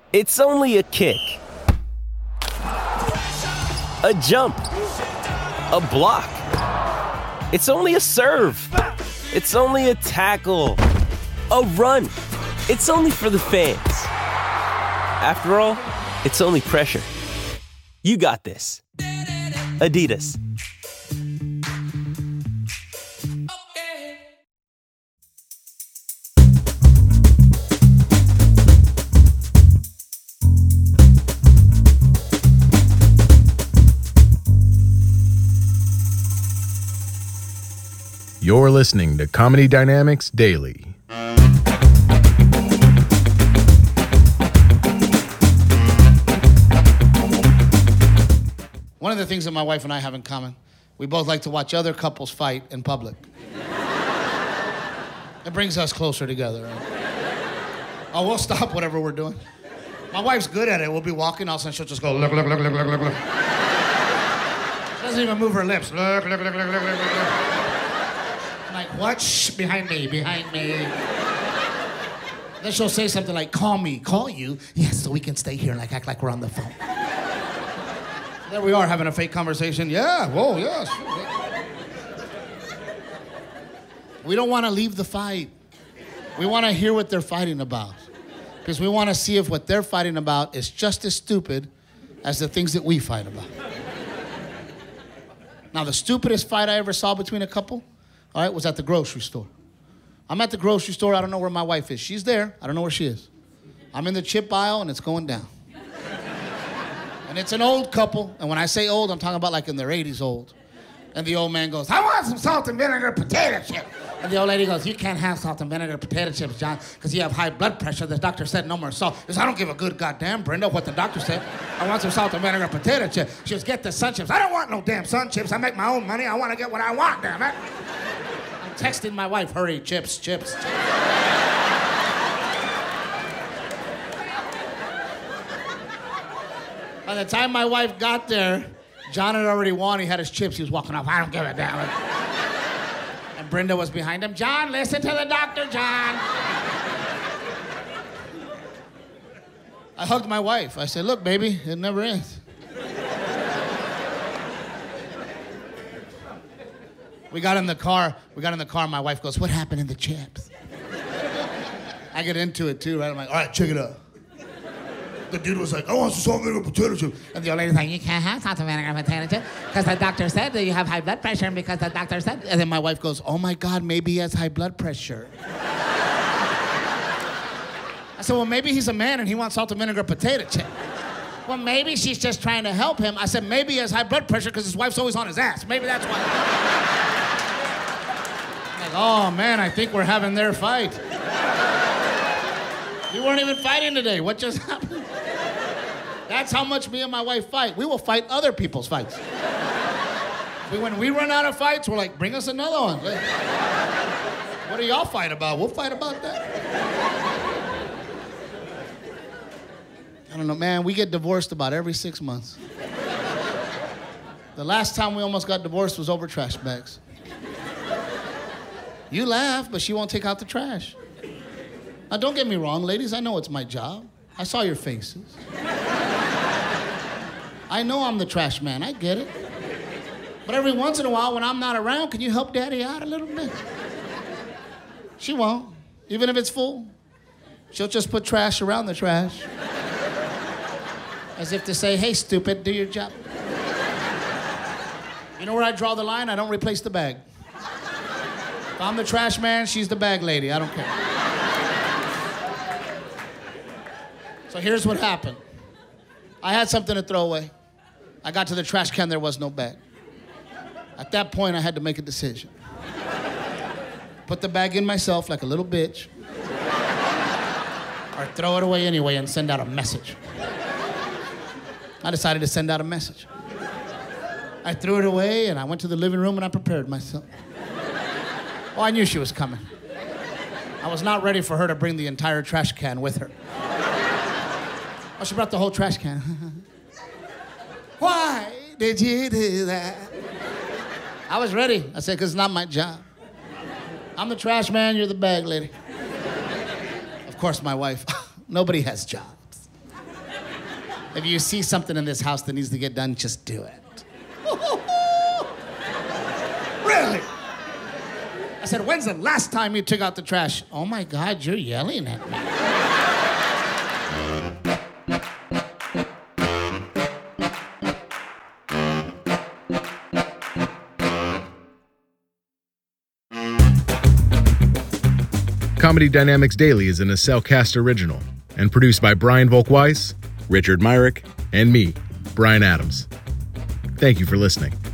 It's only a kick, a jump, a block. It's only a serve. It's only a tackle, a run. It's only for the fans. After all, it's only pressure. You got this. Adidas. You're listening to Comedy Dynamics Daily. One of the things that my wife and I have in common, we both like to watch other couples fight in public. It brings us closer together. Right? Oh, we'll stop whatever we're doing. My wife's good at it. We'll be walking, all of a sudden she'll just go, look. She doesn't even move her lips. Look. I'm like, what? Shh, behind me. Then she'll say something like, call me. Call you? Yes, so we can stay here and act like we're on the phone. There we are having a fake conversation. Yeah, whoa, yes. We don't want to leave the fight. We want to hear what they're fighting about. Because we want to see if what they're fighting about is just as stupid as the things that we fight about. Now, the stupidest fight I ever saw between a couple, all right, was at the grocery store. I'm at the grocery store. I don't know where my wife is. She's there. I don't know where she is. I'm in the chip aisle, and it's going down. And it's an old couple. And when I say old, I'm talking about like in their 80s old. And the old man goes, I want some salt and vinegar potato chips. And the old lady goes, you can't have salt and vinegar potato chips, John, because you have high blood pressure. The doctor said no more salt. He goes, I don't give a good goddamn, Brenda, what the doctor said. I want some salt and vinegar potato chips. She goes, get the Sun Chips. I don't want no damn Sun Chips. I make my own money. I want to get what I want, damn it. I'm texting my wife, hurry, chips. By the time my wife got there, John had already won. He had his chips. He was walking off. I don't give a damn. And Brenda was behind him. John, listen to the doctor, John. I hugged my wife. I said, look, baby, it never ends. We got in the car. My wife goes, what happened in the chips? I get into it, too, right? I'm like, all right, check it out. The dude was like, I want some salt and vinegar potato chips. And the old lady's like, you can't have salt and vinegar potato chips because the doctor said that you have high blood pressure and because the doctor said... And then my wife goes, oh my God, maybe he has high blood pressure. I said, well, maybe he's a man and he wants salt and vinegar potato chips. Well, maybe she's just trying to help him. I said, maybe he has high blood pressure because his wife's always on his ass. Maybe that's why. I'm like, oh man, I think we're having their fight. We weren't even fighting today. What just happened? That's how much me and my wife fight. We will fight other people's fights. When we run out of fights, we're like, bring us another one. What do y'all fight about? We'll fight about that. I don't know, man. We get divorced about every 6 months. The last time we almost got divorced was over trash bags. You laugh, but she won't take out the trash. Now, don't get me wrong, ladies. I know it's my job. I saw your faces. I know I'm the trash man. I get it. But every once in a while, when I'm not around, can you help Daddy out a little bit? She won't. Even if it's full. She'll just put trash around the trash. As if to say, hey, stupid, do your job. You know where I draw the line? I don't replace the bag. If I'm the trash man, she's the bag lady. I don't care. So here's what happened. I had something to throw away. I got to the trash can, there was no bag. At that point, I had to make a decision. Put the bag in myself like a little bitch, or throw it away anyway and send out a message. I decided to send out a message. I threw it away and I went to the living room and I prepared myself. Oh, I knew she was coming. I was not ready for her to bring the entire trash can with her. Oh, she brought the whole trash can. Why did you do that? I was ready. I said, because it's not my job. I'm the trash man, you're the bag lady. Of course, my wife, nobody has jobs. If you see something in this house that needs to get done, just do it. Really? I said, when's the last time you took out the trash? Oh my God, you're yelling at me. Comedy Dynamics Daily is an Acelcast original and produced by Brian Volk-Weiss, Richard Myrick, and me, Brian Adams. Thank you for listening.